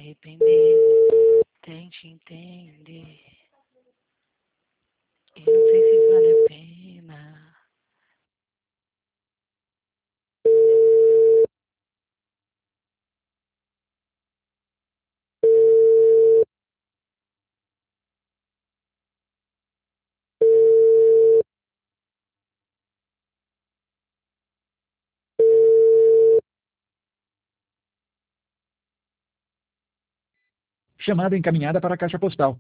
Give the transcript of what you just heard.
arrepender. Tente entender. Eu não sei se vale a pena. Chamada encaminhada para a caixa postal.